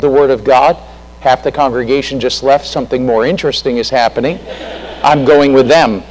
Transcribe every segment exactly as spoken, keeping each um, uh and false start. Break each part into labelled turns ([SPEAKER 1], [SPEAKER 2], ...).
[SPEAKER 1] the Word of God. Half the congregation just left. Something more interesting is happening. I'm going with them.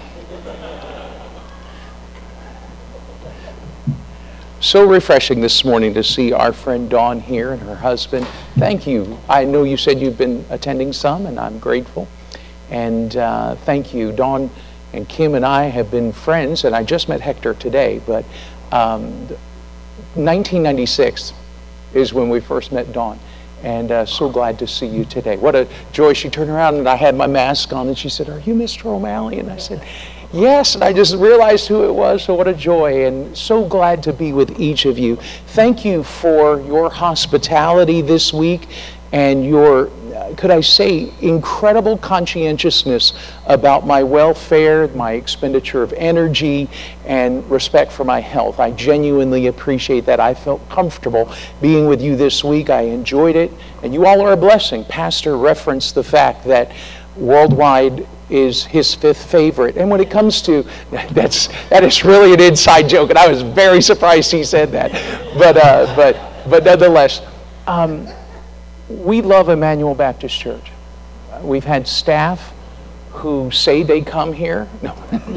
[SPEAKER 1] So refreshing this morning to see our friend Dawn here and her husband. Thank you. I know you said you've been attending some, and I'm grateful. And uh, thank you. Dawn and Kim and I have been friends, and I just met Hector today, but um, nineteen ninety-six is when we first met Dawn. And uh, so glad to see you today. What a joy. She turned around and I had my mask on and she said, "Are you Mister O'Malley?" And I said, "Yes." And I just realized who it was. So what a joy. And so glad to be with each of you. Thank you for your hospitality this week and your, could I say, incredible conscientiousness about my welfare, my expenditure of energy, and respect for my health. I genuinely appreciate that. I felt comfortable being with you this week. I enjoyed it, and you all are a blessing. Pastor referenced the fact that Worldwide is his fifth favorite. And when it comes to, that's, that is really an inside joke, and I was very surprised he said that. But, uh, but, but nonetheless, um, we love Emmanuel Baptist Church. We've had staff who say they come here. No.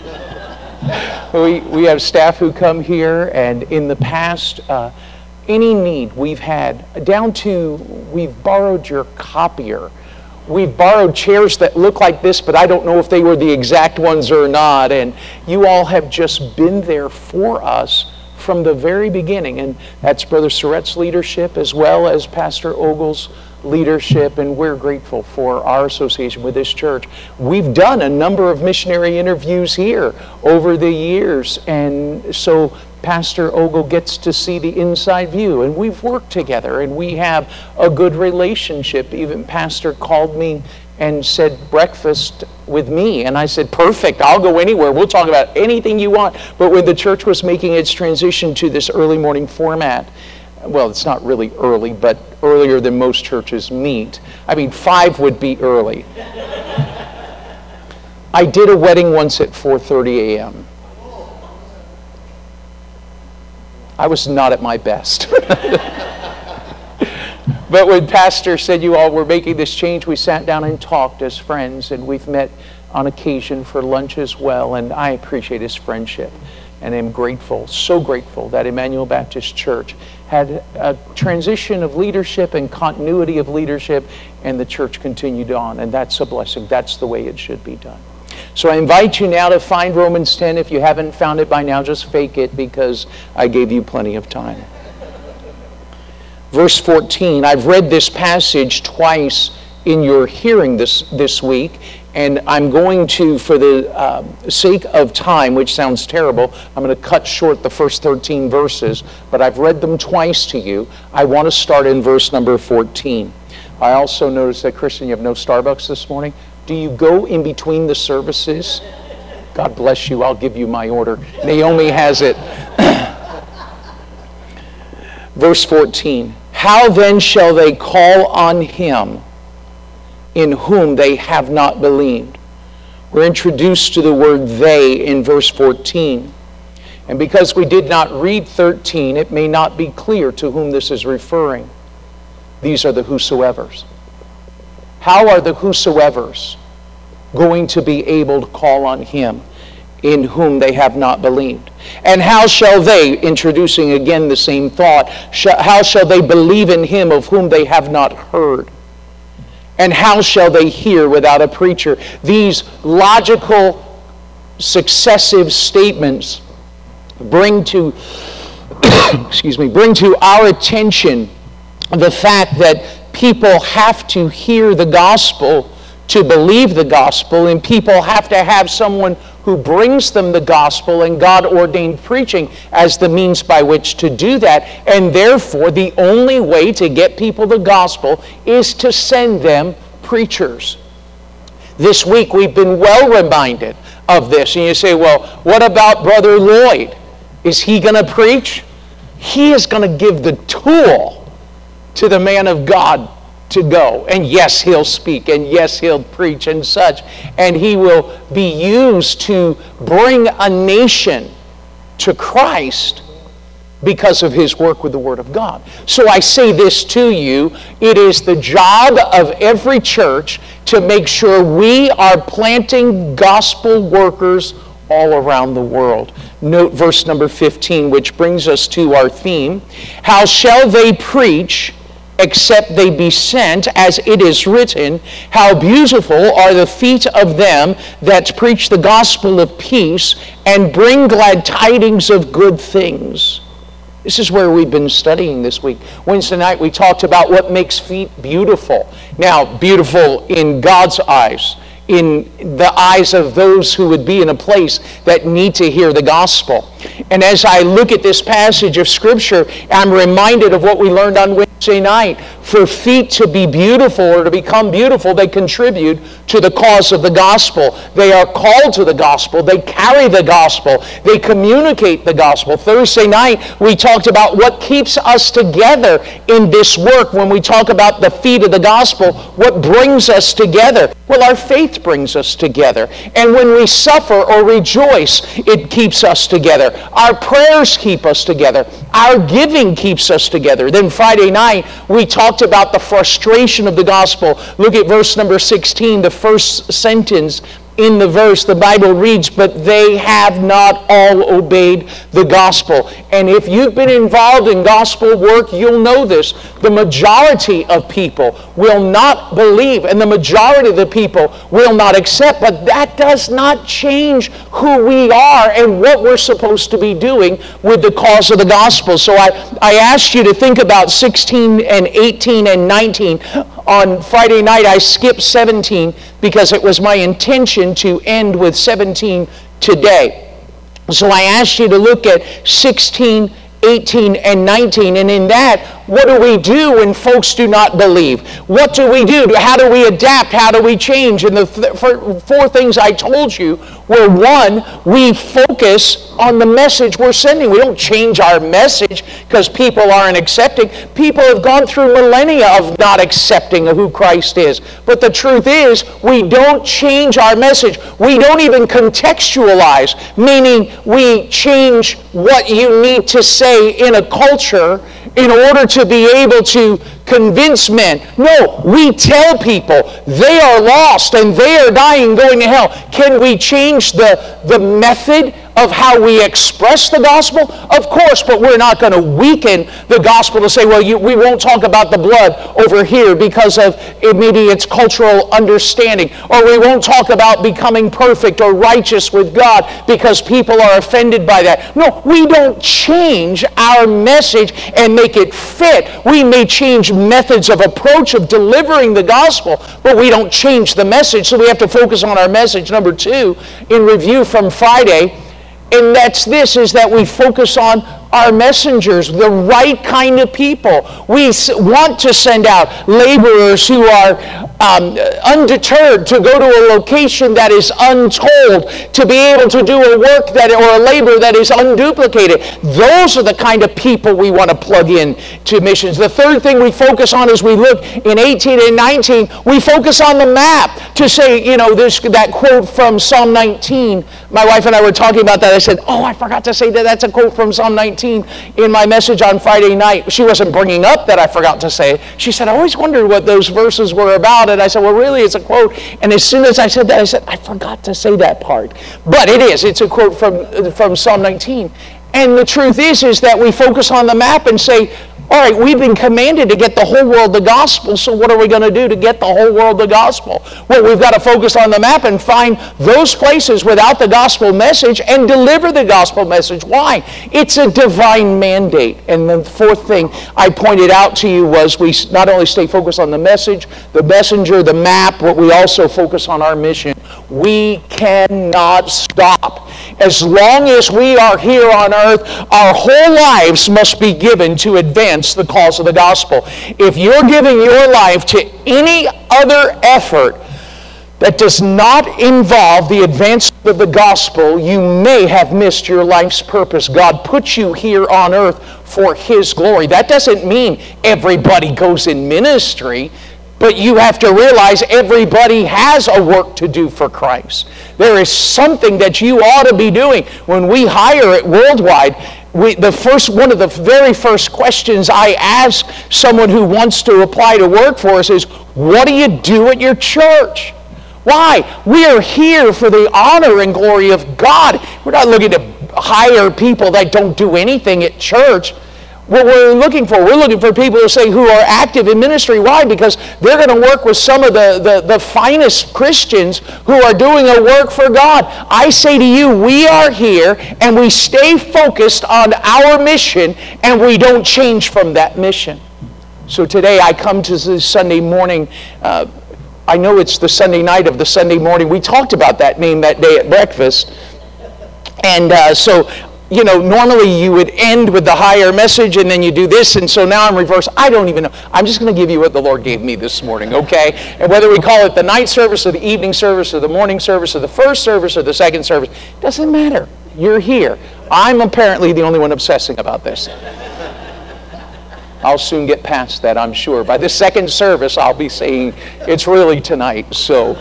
[SPEAKER 1] we, we have staff who come here, and in the past, uh, any need we've had, down to we've borrowed your copier. We've borrowed chairs that look like this, but I don't know if they were the exact ones or not. And you all have just been there for us from the very beginning. And that's Brother Surrett's leadership as well as Pastor Ogle's leadership, and we're grateful for our association with this church. We've done a number of missionary interviews here over the years, and so Pastor Ogle gets to see the inside view, and we've worked together and we have a good relationship. Even Pastor called me and said, "Breakfast with me," and I said, "Perfect, I'll go anywhere. We'll talk about anything you want." But when the church was making its transition to this early morning format, well, it's not really early, but earlier than most churches meet. I mean, five would be early. I did a wedding once at four thirty a.m. I was not at my best. But when Pastor said you all were making this change, we sat down and talked as friends, and we've met on occasion for lunch as well, and I appreciate his friendship and am grateful, so grateful that Emmanuel Baptist Church had a transition of leadership and continuity of leadership, and the church continued on, and that's a blessing. That's the way it should be done. So I invite you now to find Romans ten. If you haven't found it by now, just fake it, because I gave you plenty of time. Verse fourteen, I've read this passage twice in your hearing this, this week, and I'm going to, for the uh, sake of time, which sounds terrible, I'm going to cut short the first thirteen verses, but I've read them twice to you. I want to start in verse number fourteen. I also noticed that, Christian, you have no Starbucks this morning. Do you go in between the services? God bless you. I'll give you my order. Naomi has it. Verse fourteen. How then shall they call on him in whom they have not believed? We're introduced to the word they in verse fourteen. And because we did not read thirteen, it may not be clear to whom this is referring. These are the whosoevers. How are the whosoevers going to be able to call on him in whom they have not believed? And how shall they, introducing again the same thought, how shall they believe in him of whom they have not heard? And how shall they hear without a preacher? These logical, successive statements bring to, excuse me, bring to our attention the fact that people have to hear the gospel to believe the gospel, and people have to have someone who brings them the gospel and God-ordained preaching as the means by which to do that. And therefore, the only way to get people the gospel is to send them preachers. This week, we've been well reminded of this. And you say, well, what about Brother Lloyd? Is he going to preach? He is going to give the tool to the man of God to go. And yes, he'll speak, and yes, he'll preach and such. And he will be used to bring a nation to Christ. because of his work with the Word of God. So I say this to you, it is the job of every church to make sure we are planting gospel workers all around the world. Note verse number fifteen, which brings us to our theme. How shall they preach except they be sent, as it is written, how beautiful are the feet of them that preach the gospel of peace and bring glad tidings of good things. This is where we've been studying this week. Wednesday night we talked about what makes feet beautiful. Now, beautiful in God's eyes, in the eyes of those who would be in a place that need to hear the gospel. And as I look at this passage of Scripture, I'm reminded of what we learned on Wednesday night. For feet to be beautiful or to become beautiful, they contribute to the cause of the gospel. They are called to the gospel. They carry the gospel. They communicate the gospel. Thursday night, we talked about what keeps us together in this work. When we talk about the feet of the gospel, what brings us together? Well, our faith brings us together. And when we suffer or rejoice, it keeps us together. Our prayers keep us together. Our giving keeps us together. Then Friday night, we talked about the frustration of the gospel. Look at verse number sixteen, the first sentence in the verse. The Bible reads, but they have not all obeyed the gospel. And if you've been involved in gospel work, you'll know this. The majority of people will not believe, and the majority of the people will not accept. But that does not change who we are and what we're supposed to be doing with the cause of the gospel. So I, I asked you to think about sixteen and eighteen and nineteen. On Friday night, I skipped seventeen because it was my intention to end with seventeen today. So I asked you to look at sixteen, eighteen, and nineteen. And in that, what do we do when folks do not believe? What do we do? How do we adapt? How do we change? And the th- four things I told you were, one, we focus on the message we're sending. We don't change our message because people aren't accepting. People have gone through millennia of not accepting of who Christ is. But the truth is, we don't change our message. We don't even contextualize, meaning we change what you need to say in a culture in order to be able to convince men. No, we tell people they are lost and they are dying, going to hell. Can we change the, the method of how we express the gospel? Of course, but we're not going to weaken the gospel to say, well, you, we won't talk about the blood over here because of it, maybe it's cultural understanding. Or we won't talk about becoming perfect or righteous with God because people are offended by that. No, we don't change our message and make it fit. We may change methods of approach of delivering the gospel, but we don't change the message. So we have to focus on our message. Number two, in review from Friday, and that's this, is that we focus on our messengers, the right kind of people. We want to send out laborers who are um, undeterred to go to a location that is untold, to be able to do a work that or a labor that is unduplicated. Those are the kind of people we want to plug in to missions. The third thing we focus on as we look in eighteen and nineteen, we focus on the map to say, you know, there's that quote from Psalm nineteen. My wife and I were talking about that. I said, oh, I forgot to say that. That's a quote from Psalm nineteen in my message on Friday night. She wasn't bringing up that I forgot to say it. She said, I always wondered what those verses were about. And I said, well, really, it's a quote. And as soon as I said that, I said, I forgot to say that part. But it is. It's a quote from, from Psalm nineteen. And the truth is, is that we focus on the map and say, all right, we've been commanded to get the whole world the gospel, so what are we going to do to get the whole world the gospel? Well, we've got to focus on the map and find those places without the gospel message and deliver the gospel message. Why? It's a divine mandate. And the fourth thing I pointed out to you was we not only stay focused on the message, the messenger, the map, but we also focus on our mission. We cannot stop. As long as we are here on earth, our whole lives must be given to advance the cause of the gospel. If you're giving your life to any other effort that does not involve the advancement of the gospel, you may have missed your life's purpose. God put you here on earth for His glory. That doesn't mean everybody goes in ministry, but you have to realize everybody has a work to do for Christ. There is something that you ought to be doing. When we hire at Worldwide, we, the first, one of the very first questions I ask someone who wants to apply to work for us is, what do you do at your church? Why? We are here for the honor and glory of God. We're not looking to hire people that don't do anything at church. What we're looking for, we're looking for people who say who are active in ministry. Why? Because they're going to work with some of the, the, the finest Christians who are doing a work for God. I say to you, we are here and we stay focused on our mission and we don't change from that mission. So today I come to this Sunday morning. Uh, I know it's the Sunday night of the Sunday morning. We talked about that name that day at breakfast. And uh, so, you know, normally you would end with the higher message and then you do this, and so now I'm reverse. I don't even know. I'm just going to give you what the Lord gave me this morning, okay? And whether we call it the night service or the evening service or the morning service or the first service or the second service, doesn't matter. You're here. I'm apparently the only one obsessing about this. I'll soon get past that, I'm sure. By the second service, I'll be saying it's really tonight. So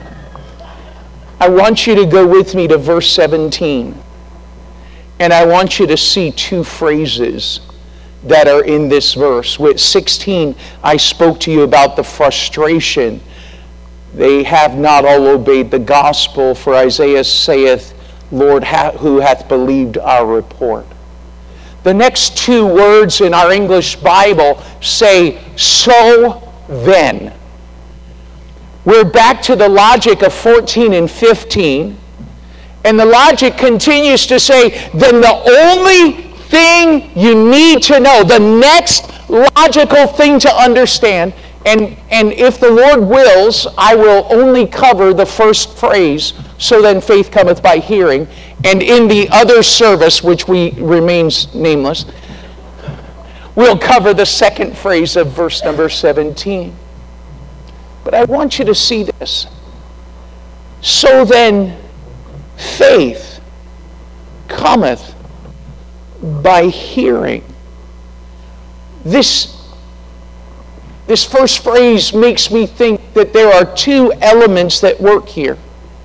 [SPEAKER 1] I want you to go with me to verse seventeen. And I want you to see two phrases that are in this verse. With sixteen, I spoke to you about the frustration. They have not all obeyed the gospel, for Isaiah saith, Lord, who hath believed our report? The next two words in our English Bible say, so then. We're back to the logic of fourteen and fifteen. And the logic continues to say, then the only thing you need to know, the next logical thing to understand, and, and if the Lord wills, I will only cover the first phrase, so then faith cometh by hearing. And in the other service, which we remains nameless, we'll cover the second phrase of verse number seventeen. But I want you to see this. So then, faith cometh by hearing. This, this first phrase makes me think that there are two elements that work here.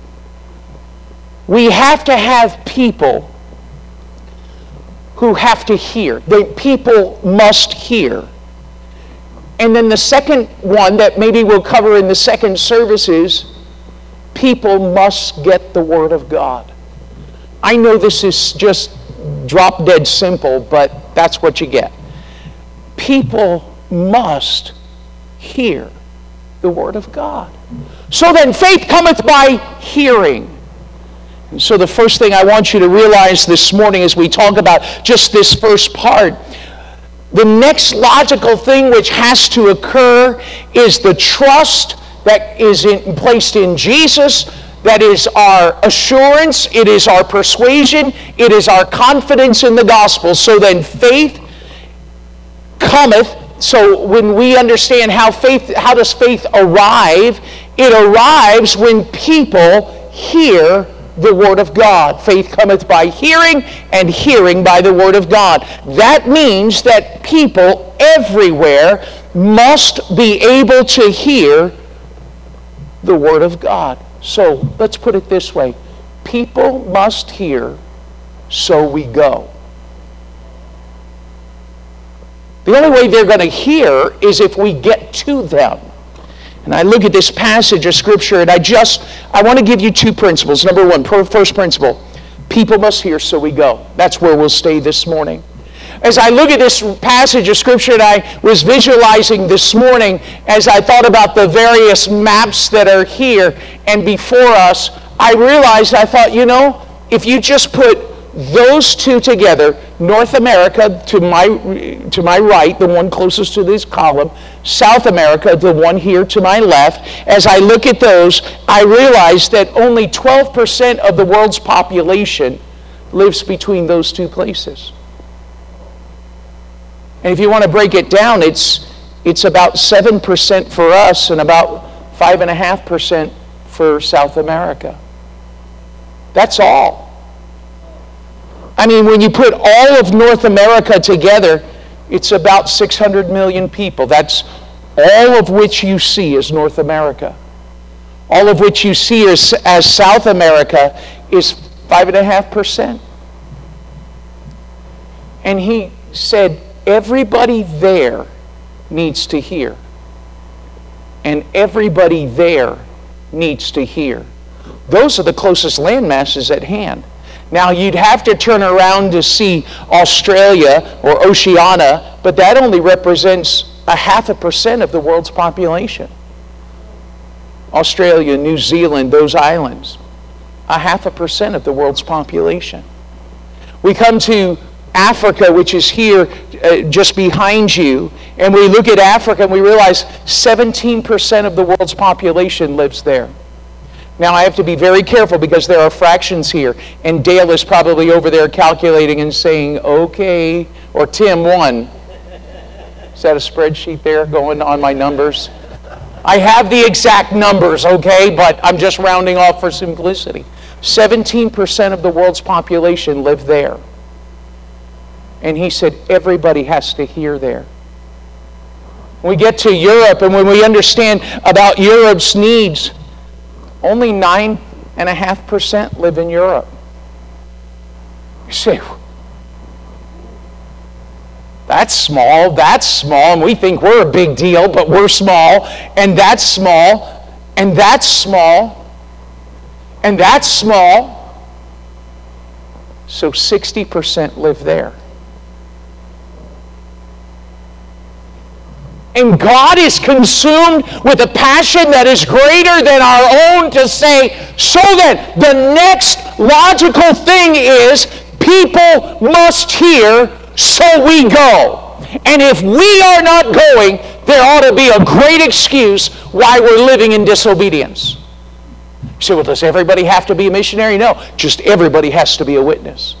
[SPEAKER 1] We have to have people who have to hear. The people must hear. And then the second one that maybe we'll cover in the second service is people must get the Word of God. I know this is just drop dead simple, but that's what you get. People must hear the Word of God. So then faith cometh by hearing. And so the first thing I want you to realize this morning as we talk about just this first part, the next logical thing which has to occur is the trust that is in, placed in Jesus. That is our assurance, it is our persuasion, it is our confidence in the gospel. So then faith cometh. So when we understand how faith, how does faith arrive? It arrives when people hear the Word of God. Faith cometh by hearing, and hearing by the Word of God. That means that people everywhere must be able to hear the Word of God. So let's put it this way. People must hear, so we go. The only way they're going to hear is if we get to them. And I look at this passage of Scripture, and I just, I want to give you two principles. Number one, first principle, people must hear, so we go. That's where we'll stay this morning. As I look at this passage of Scripture, and I was visualizing this morning as I thought about the various maps that are here and before us, I realized, I thought, you know, if you just put those two together, North America to my, to my right, the one closest to this column, South America, the one here to my left, as I look at those, I realize that only twelve percent of the world's population lives between those two places. And if you want to break it down, it's, it's about seven percent for us and about five point five percent for South America. That's all. I mean, when you put all of North America together, it's about six hundred million people. That's all of which you see is North America. All of which you see as, as South America is five point five percent. And he said, everybody there needs to hear. And everybody there needs to hear. Those are the closest land masses at hand. Now, you'd have to turn around to see Australia or Oceania, but that only represents a half a percent of the world's population. Australia, New Zealand, those islands, a half a percent of the world's population. We come to Africa, which is here uh, just behind you, and we look at Africa and we realize seventeen percent of the world's population lives there. Now, I have to be very careful because there are fractions here, and Dale is probably over there calculating and saying, okay, or Tim, one. Is that a spreadsheet there going on my numbers? I have the exact numbers, okay, but I'm just rounding off for simplicity. seventeen percent of the world's population live there. And he said, everybody has to hear there. We get to Europe, and when we understand about Europe's needs, only nine and a half percent live in Europe. You say, that's small, that's small, and we think we're a big deal, but we're small, and that's small, and that's small, and that's small. So sixty percent live there. And God is consumed with a passion that is greater than our own to say, so then, the next logical thing is people must hear, so we go. And if we are not going, there ought to be a great excuse why we're living in disobedience. You say, well, does everybody have to be a missionary? No, just everybody has to be a witness.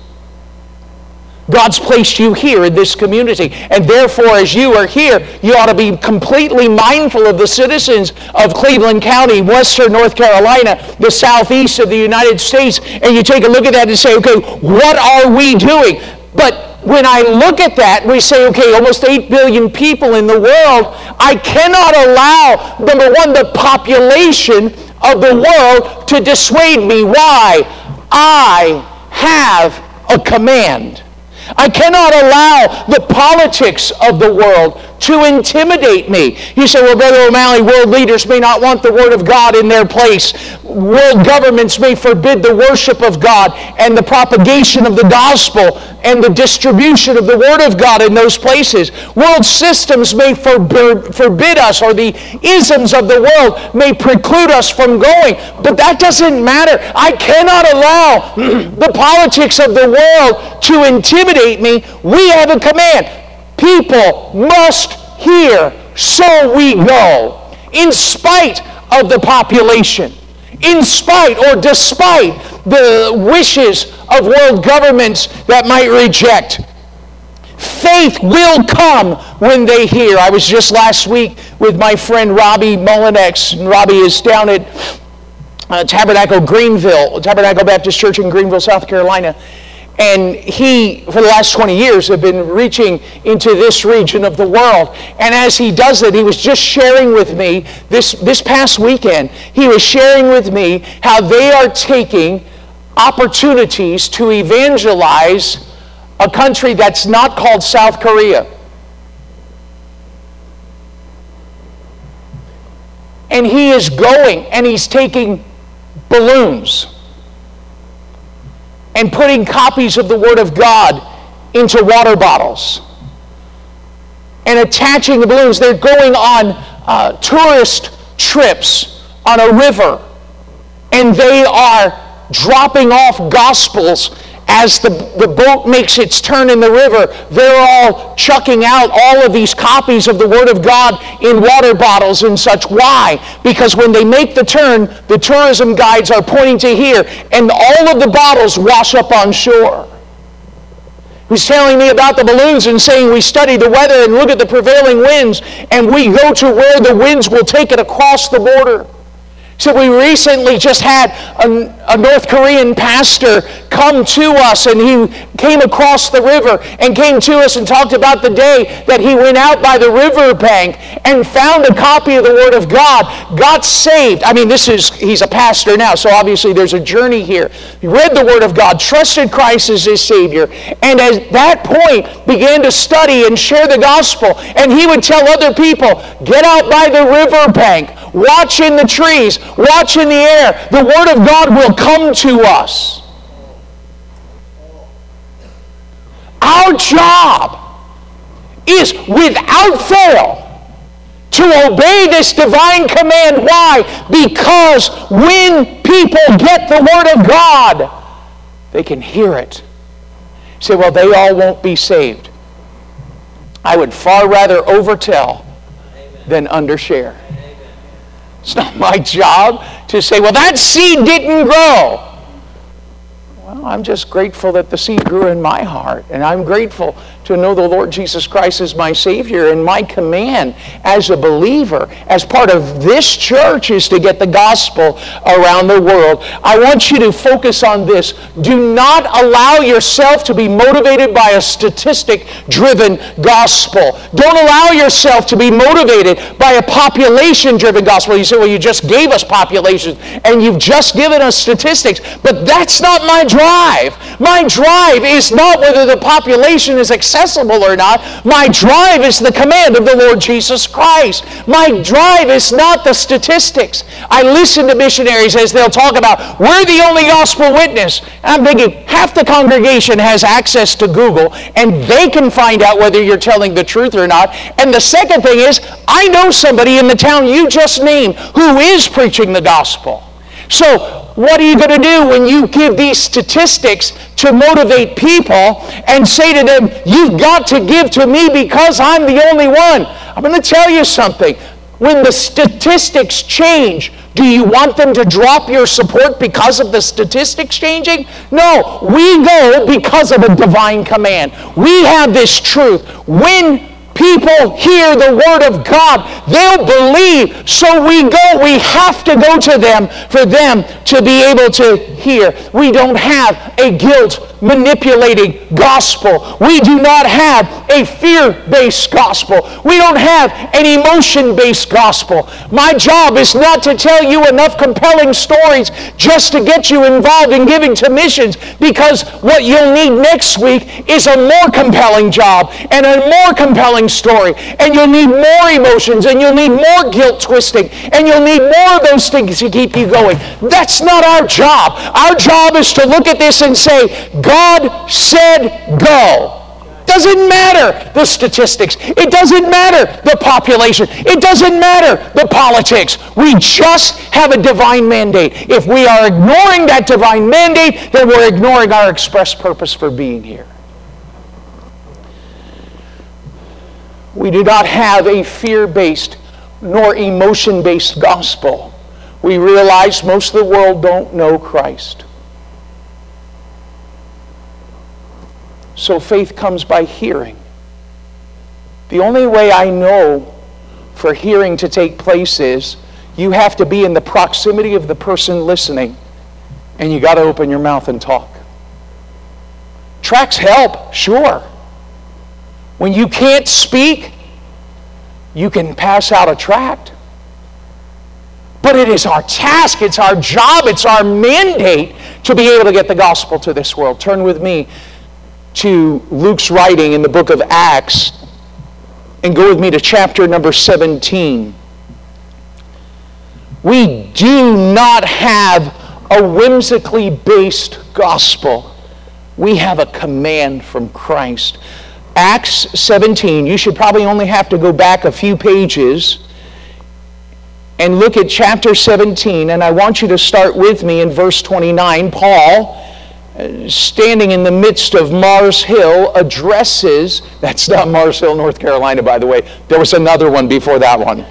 [SPEAKER 1] God's placed you here in this community, and therefore as you are here, you ought to be completely mindful of the citizens of Cleveland County, Western North Carolina, the southeast of the United States, and you take a look at that and say, okay, what are we doing? But when I look at that, we say, okay, almost eight billion people in the world, I cannot allow, number one, the population of the world to dissuade me. Why? I have a command. I cannot allow the politics of the world to intimidate me. You say, well, Brother O'Malley, world leaders may not want the Word of God in their place. World governments may forbid the worship of God and the propagation of the gospel and the distribution of the Word of God in those places. World systems may forbid, forbid us, or the isms of the world may preclude us from going. But that doesn't matter. I cannot allow the politics of the world to intimidate me. We have a command. People must hear, so we go. In spite of the population, in spite or despite the wishes of world governments that might reject, faith will come when they hear. I was just last week with my friend Robbie Mullinex, and Robbie is down at uh, Tabernacle Greenville, Tabernacle Baptist Church in Greenville, South Carolina. And he, for the last twenty years, have been reaching into this region of the world. And as he does it, he was just sharing with me, this, this past weekend, he was sharing with me how they are taking opportunities to evangelize a country that's not called South Korea. And he is going and he's taking balloons and putting copies of the Word of God into water bottles and attaching the balloons. They're going on uh, tourist trips on a river, and they are dropping off gospels as the, the boat makes its turn in the river. They're all chucking out all of these copies of the Word of God in water bottles and such. Why? Because when they make the turn, the tourism guides are pointing to here, and all of the bottles wash up on shore. He was telling me about the balloons and saying we study the weather and look at the prevailing winds, and we go to where the winds will take it across the border. So we recently just had a, a North Korean pastor come to us, and he came across the river and came to us and talked about the day that he went out by the river bank and found a copy of the Word of God, got saved. I mean, this is, he's a pastor now, so obviously there's a journey here. He read the Word of God, trusted Christ as his Savior, and at that point began to study and share the gospel. And he would tell other people, get out by the river bank, watch in the trees, watch in the air. The Word of God will come to us. Our job is without fail to obey this divine command. Why? Because when people get the Word of God, they can hear it. You say, well, they all won't be saved. I would far rather overtell than undershare. It's not my job to say, well, that seed didn't grow. Well, I'm just grateful that the seed grew in my heart. And I'm grateful to know the Lord Jesus Christ as my Savior. And my command as a believer, as part of this church, is to get the gospel around the world. I want you to focus on this. Do not allow yourself to be motivated by a statistic-driven gospel. Don't allow yourself to be motivated by a population-driven gospel. You say, well, you just gave us populations and you've just given us statistics. But that's not my drive. My drive is not whether the population is accessible or not. My drive is the command of the Lord Jesus Christ. My drive is not the statistics. I listen to missionaries as they'll talk about, we're the only gospel witness. And I'm thinking, half the congregation has access to Google, and they can find out whether you're telling the truth or not. And the second thing is, I know somebody in the town you just named who is preaching the gospel. So, what are you going to do when you give these statistics to motivate people and say to them, you've got to give to me because I'm the only one? I'm going to tell you something. When the statistics change, do you want them to drop your support because of the statistics changing? No, we go because of a divine command. We have this truth. When people hear the Word of God, they'll believe. So we go, we have to go to them for them to be able to hear. We don't have a guilt-manipulating gospel. We do not have a fear-based gospel. We don't have an emotion-based gospel. My job is not to tell you enough compelling stories just to get you involved in giving to missions, because what you'll need next week is a more compelling job and a more compelling story, and you'll need more emotions, and you'll need more guilt twisting, and you'll need more of those things to keep you going. That's not our job. Our job is to look at this and say, God said go. Doesn't matter the statistics. It doesn't matter the population. It doesn't matter the politics. We just have a divine mandate. If we are ignoring that divine mandate, then we're ignoring our express purpose for being here. We do not have a fear-based nor emotion-based gospel. We realize most of the world don't know Christ. So faith comes by hearing. The only way I know for hearing to take place is you have to be in the proximity of the person listening, and you got to open your mouth and talk. Tracts help, sure. When you can't speak, you can pass out a tract. But it is our task, it's our job, it's our mandate to be able to get the gospel to this world. Turn with me to Luke's writing in the book of Acts and go with me to chapter number seventeen. We do not have a whimsically based gospel. We have a command from Christ. Acts seventeen, you should probably only have to go back a few pages and look at chapter seventeen, and I want you to start with me in verse twenty-nine. Paul, standing in the midst of Mars Hill, addresses, that's not Mars Hill, North Carolina, by the way. There was another one before that one.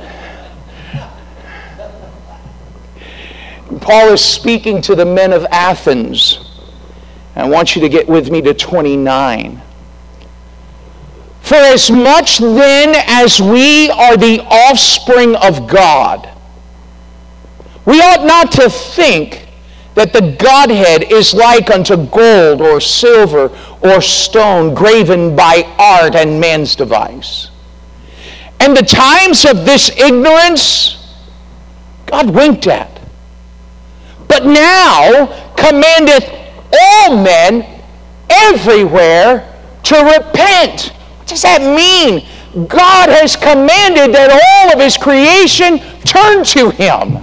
[SPEAKER 1] Paul is speaking to the men of Athens. I want you to get with me to twenty-nine. For as much then as we are the offspring of God, We ought not to think that the Godhead is like unto gold or silver or stone graven by art and man's device. And the times of this ignorance, God winked at. But now commandeth all men everywhere to repent. What does that mean? God has commanded that all of His creation turn to Him.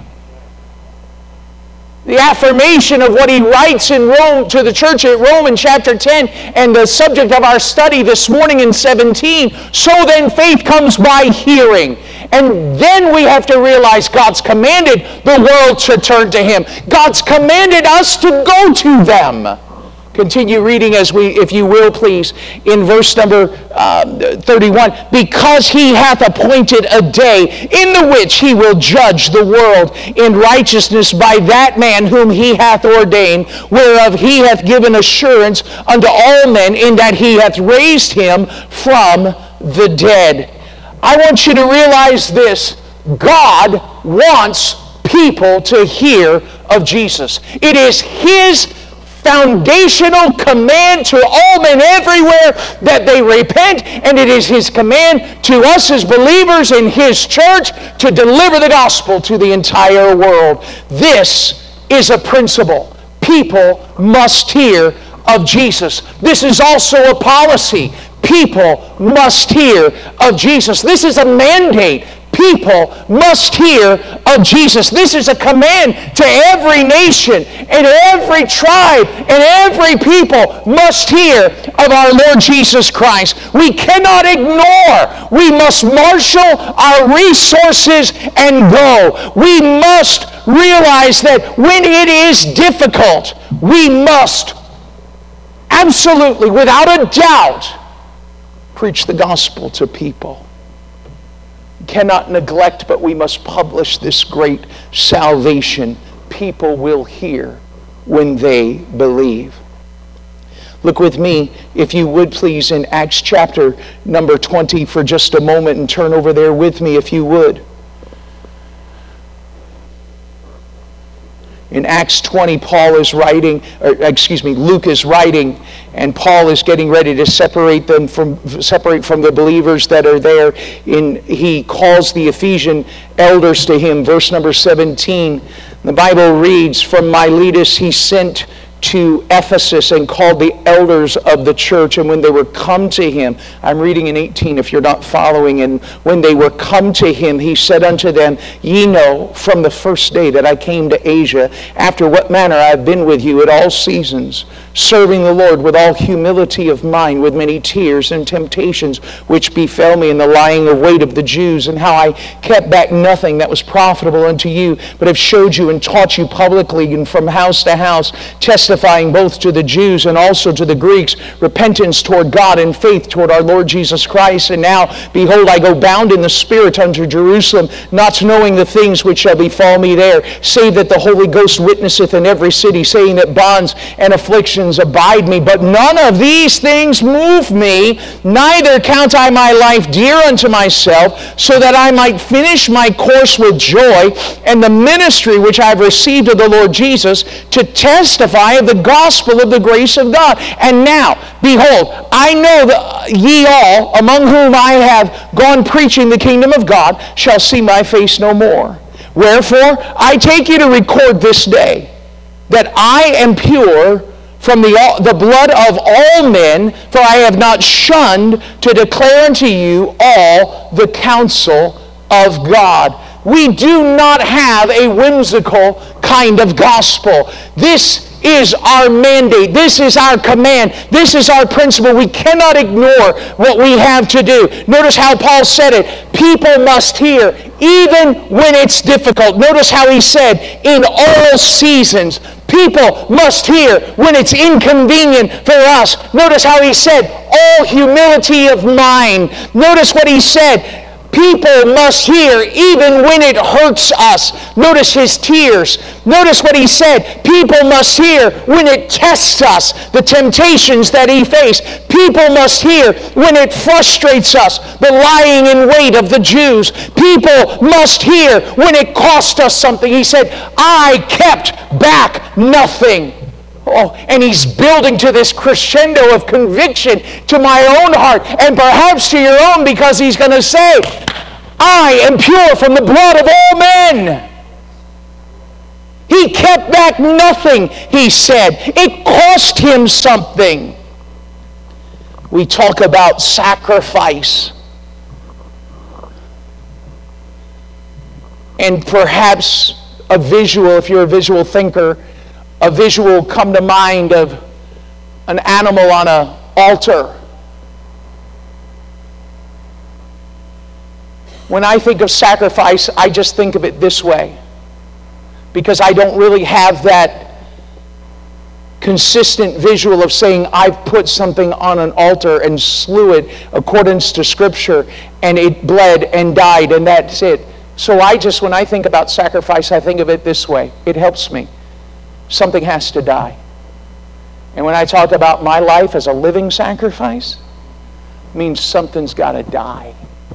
[SPEAKER 1] The affirmation of what he writes in Rome to the church at Rome in chapter ten, and the subject of our study this morning in seventeen. So then faith comes by hearing. And then we have to realize God's commanded the world to turn to Him. God's commanded us to go to them. Continue reading as we, if you will, please, in verse number uh, thirty-one. Because He hath appointed a day in the which He will judge the world in righteousness by that man whom He hath ordained, whereof He hath given assurance unto all men, in that He hath raised Him from the dead. I want you to realize this. God wants people to hear of Jesus. It is His foundational command to all men everywhere that they repent, and it is His command to us as believers in His church to deliver the gospel to the entire world. This is a principle. People must hear of Jesus. This is also a policy. People must hear of Jesus. This is a mandate. People must hear of Jesus. This is a command to every nation and every tribe and every people must hear of our Lord Jesus Christ. We cannot ignore. We must marshal our resources and go. We must realize that when it is difficult, we must absolutely, without a doubt, preach the gospel to people. Cannot neglect, but we must publish this great salvation. People will hear when they believe. Look with me, if you would please, in Acts chapter number twenty for just a moment, and turn over there with me if you would. In Acts twenty, Paul is writing, or excuse me, Luke is writing, and Paul is getting ready to separate them from separate from the believers that are there. In he calls the Ephesian elders to him. Verse number seventeen, the Bible reads, "From Miletus he sent to Ephesus and called the elders of the church, and when they were come to him," I'm reading in eighteen if you're not following, "and when they were come to him, he said unto them, Ye know from the first day that I came to Asia, after what manner I have been with you at all seasons, serving the Lord with all humility of mind, with many tears and temptations which befell me in the lying of wait of the Jews, and how I kept back nothing that was profitable unto you, but have showed you and taught you publicly and from house to house, testifying both to the Jews and also to the Greeks, repentance toward God and faith toward our Lord Jesus Christ. And now, behold, I go bound in the Spirit unto Jerusalem, not knowing the things which shall befall me there, save that the Holy Ghost witnesseth in every city, saying that bonds and afflictions abide me. But none of these things move me, neither count I my life dear unto myself, so that I might finish my course with joy, and the ministry which I have received of the Lord Jesus, to testify of the gospel of the grace of God. And now, behold, I know that ye all, among whom I have gone preaching the kingdom of God, shall see my face no more. Wherefore, I take you to record this day, that I am pure from the, the blood of all men, for I have not shunned to declare unto you all the counsel of God. We do not have a whimsical kind of gospel. This is our mandate. This is our command. This is our principle. We cannot ignore what we have to do. Notice how Paul said it. People must hear even when it's difficult. Notice how he said, in all seasons. People must hear when it's inconvenient for us. Notice how he said, all humility of mind. Notice what he said. People must hear even when it hurts us. Notice his tears. Notice what he said. People must hear when it tests us, the temptations that he faced. People must hear when it frustrates us, the lying in wait of the Jews. People must hear when it cost us something. He said, I kept back nothing. Oh, and he's building to this crescendo of conviction to my own heart and perhaps to your own, because he's going to say, I am pure from the blood of all men. He kept back nothing, he said. It cost him something. We talk about sacrifice. And perhaps a visual, if you're a visual thinker, a visual come to mind of an animal on an altar. When I think of sacrifice, I just think of it this way, because I don't really have that consistent visual of saying I've put something on an altar and slew it according to Scripture, and it bled and died, and that's it. So I just, when I think about sacrifice, I think of it this way. It helps me. Something has to die. And when I talk about my life as a living sacrifice, it means something's got to die.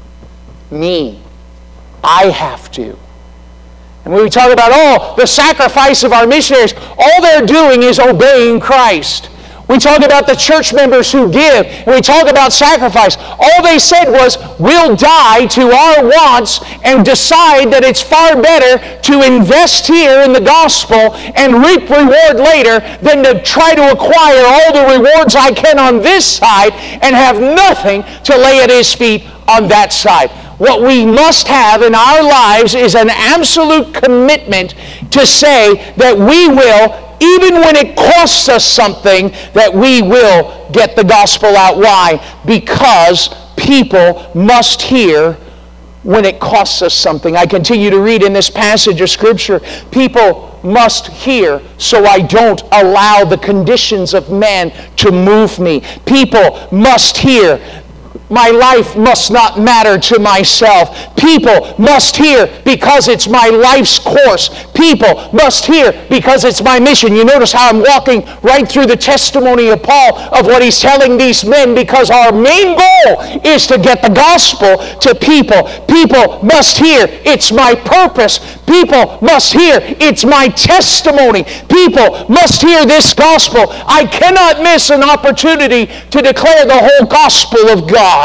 [SPEAKER 1] Me. I have to. And when we talk about, oh, the sacrifice of our missionaries, all they're doing is obeying Christ. We talk about the church members who give, and we talk about sacrifice. All they said was, we'll die to our wants and decide that it's far better to invest here in the gospel and reap reward later than to try to acquire all the rewards I can on this side and have nothing to lay at his feet on that side. What we must have in our lives is an absolute commitment to say that we will, even when it costs us something, that we will get the gospel out. Why? Because people must hear when it costs us something. I continue to read in this passage of Scripture, people must hear so I don't allow the conditions of man to move me. People must hear. My life must not matter to myself. People must hear because it's my life's course. People must hear because it's my mission. You notice how I'm walking right through the testimony of Paul of what he's telling these men, because our main goal is to get the gospel to people. People must hear it's my purpose. People must hear it's my testimony. People must hear this gospel. I cannot miss an opportunity to declare the whole gospel of God.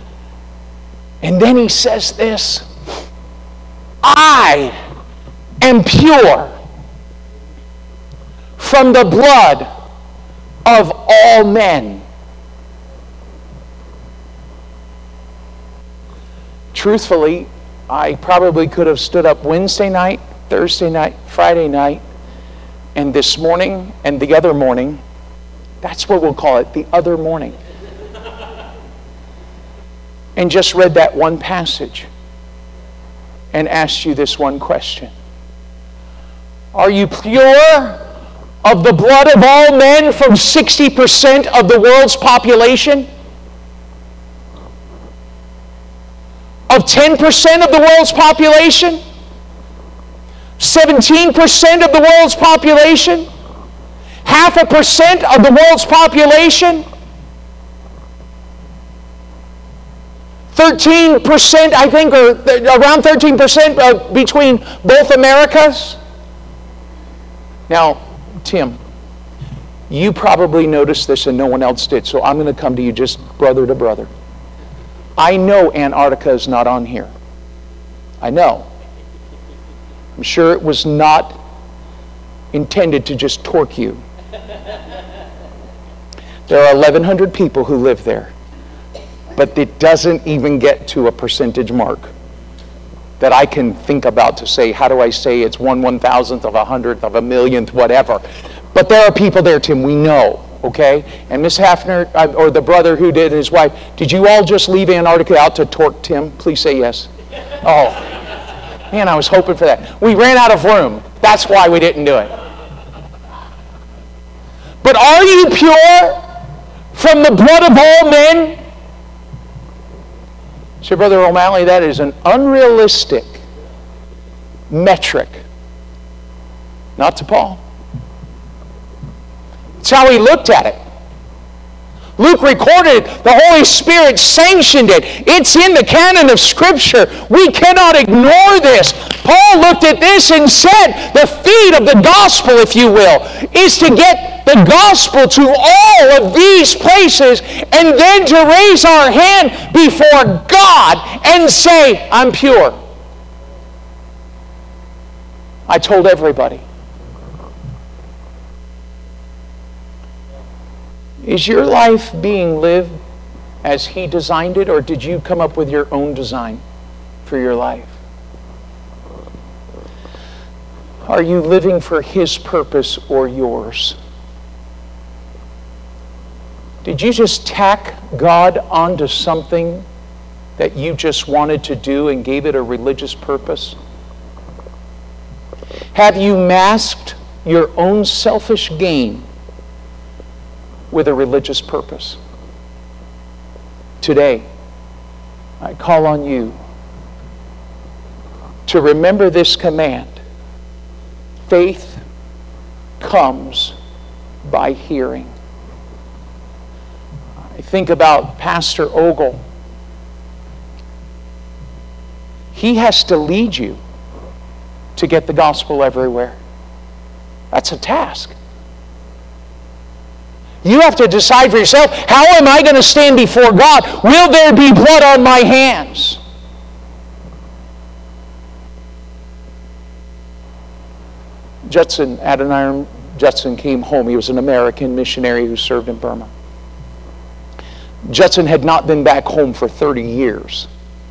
[SPEAKER 1] And then he says this, I am pure from the blood of all men. Truthfully, I probably could have stood up Wednesday night, Thursday night, Friday night, and this morning and the other morning. That's what we'll call it, the other morning. And just read that one passage and asked you this one question. Are you pure of the blood of all men from sixty percent of the world's population? Of ten percent of the world's population? seventeen percent of the world's population? Half a percent of the world's population? thirteen percent, I think, or around thirteen percent between both Americas. Now, Tim, you probably noticed this and no one else did, so I'm going to come to you just brother to brother. I know Antarctica is not on here. I know. I'm sure it was not intended to just torque you. There are eleven hundred people who live there. But it doesn't even get to a percentage mark that I can think about to say, how do I say it's one one thousandth of a hundredth of a millionth, whatever. But there are people there, Tim, we know, okay? And Miss Hafner, or the brother who did, his wife, did you all just leave Antarctica out to torque Tim? Please say yes. Oh, man, I was hoping for that. We ran out of room. That's why we didn't do it. But are you pure from the blood of all men? So, Brother O'Malley, that is an unrealistic metric. Not to Paul. It's how he looked at it. Luke recorded it. The Holy Spirit sanctioned it. It's in the canon of Scripture. We cannot ignore this. Paul looked at this and said, the feet of the gospel, if you will, is to get the gospel to all of these places and then to raise our hand before God and say, I'm pure. I told everybody. Is your life being lived as He designed it, or did you come up with your own design for your life? Are you living for His purpose or yours? Did you just tack God onto something that you just wanted to do and gave it a religious purpose? Have you masked your own selfish gain with a religious purpose? Today, I call on you to remember this command. Faith comes by hearing. I think about Pastor Ogle. He has to lead you to get the gospel everywhere. That's a task. You have to decide for yourself, how am I going to stand before God? Will there be blood on my hands? Judson, Adoniram Judson came home. He was an American missionary who served in Burma. Judson had not been back home for thirty years.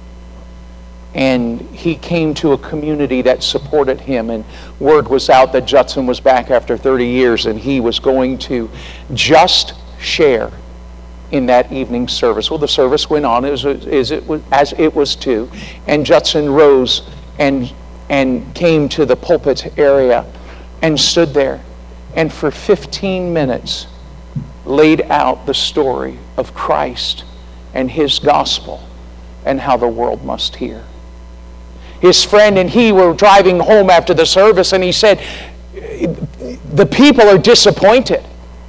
[SPEAKER 1] And he came to a community that supported him, and word was out that Judson was back after thirty years, and he was going to just share in that evening service. Well, the service went on as, as, it, was, as it was to, and Judson rose and, and came to the pulpit area and stood there, and for fifteen minutes laid out the story of Christ and His gospel and how the world must hear. His friend and he were driving home after the service, and he said, the people are disappointed.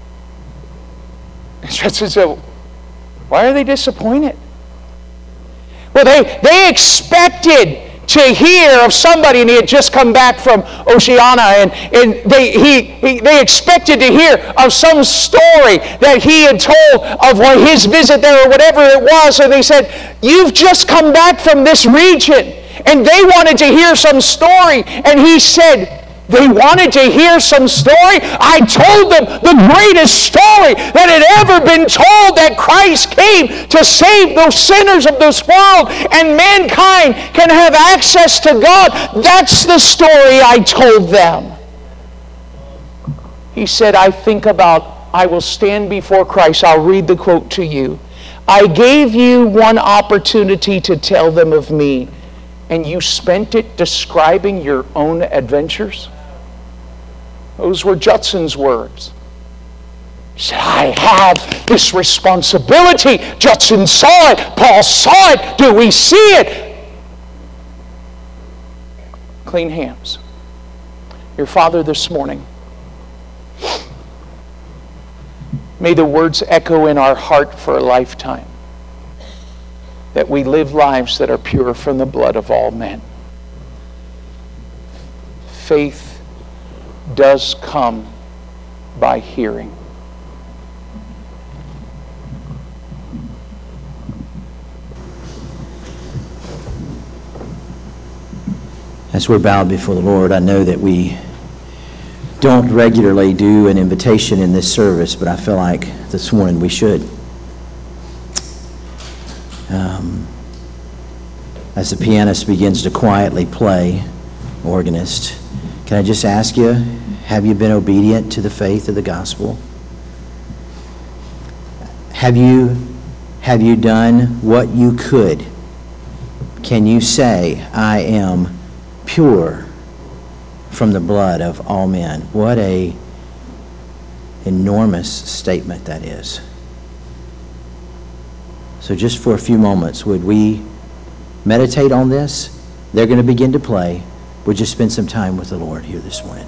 [SPEAKER 1] And Judson said, why are they disappointed? Well, they, they expected to hear of somebody, and he had just come back from Oceania, and, and they, he, he, they expected to hear of some story that he had told of his visit there or whatever it was. And they said, you've just come back from this region. And they wanted to hear some story. And he said, they wanted to hear some story? I told them the greatest story that had ever been told, that Christ came to save those sinners of this world, and mankind can have access to God. That's the story I told them. He said, I think about, I will stand before Christ. I'll read the quote to you. I gave you one opportunity to tell them of me, and you spent it describing your own adventures? Those were Judson's words. He said, I have this responsibility. Judson saw it. Paul saw it. Do we see it? Clean hands. Your Father, this morning, may the words echo in our heart for a lifetime, that we live lives that are pure from the blood of all men. Faith does come by hearing.
[SPEAKER 2] As we're bowed before the Lord, I know that we don't regularly do an invitation in this service, but I feel like this morning we should. Um, as the pianist begins to quietly play, organist, can I just ask you, have you been obedient to the faith of the gospel? Have you, have you done what you could? Can you say, I am pure from the blood of all men? What a enormous statement that is. So just for a few moments, would we meditate on this. They're going to begin to play. We'll just spend some time with the Lord here this morning.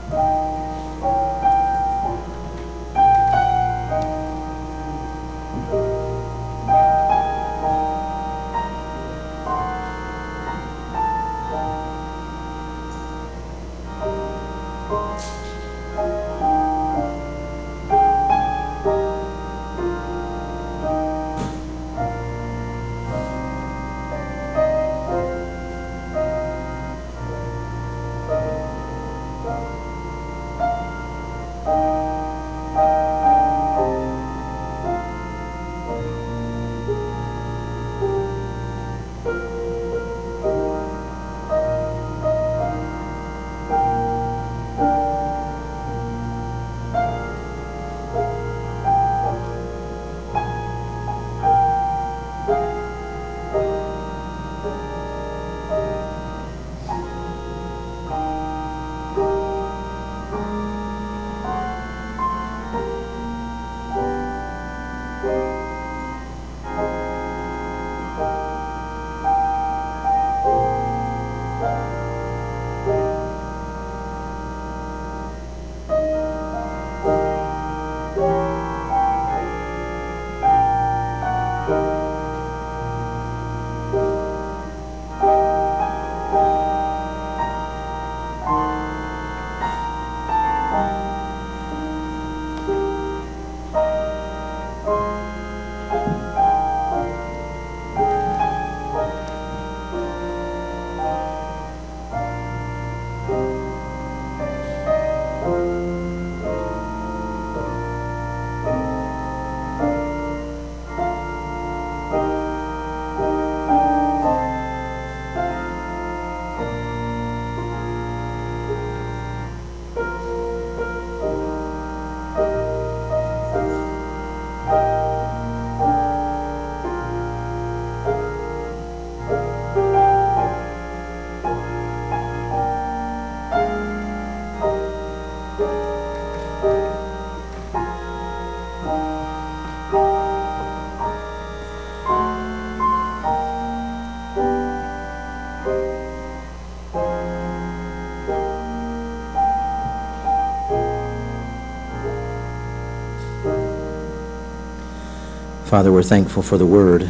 [SPEAKER 2] Father, we're thankful for the word,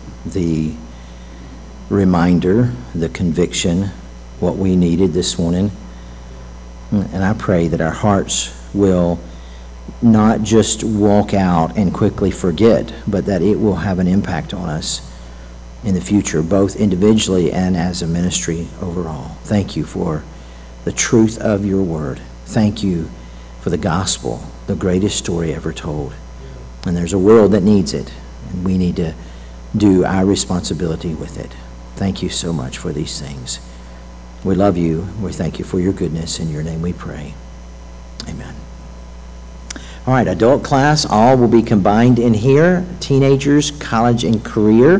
[SPEAKER 2] the reminder, the conviction, what we needed this morning. And I pray that our hearts will not just walk out and quickly forget, but that it will have an impact on us in the future, both individually and as a ministry overall. Thank you for the truth of your word. Thank you for the gospel, the greatest story ever told. And there's a world that needs it, and we need to do our responsibility with it. Thank you so much for these things. We love you. We thank you for your goodness. In your name we pray. Amen. All right, adult class, all will be combined in here. Teenagers, college and career.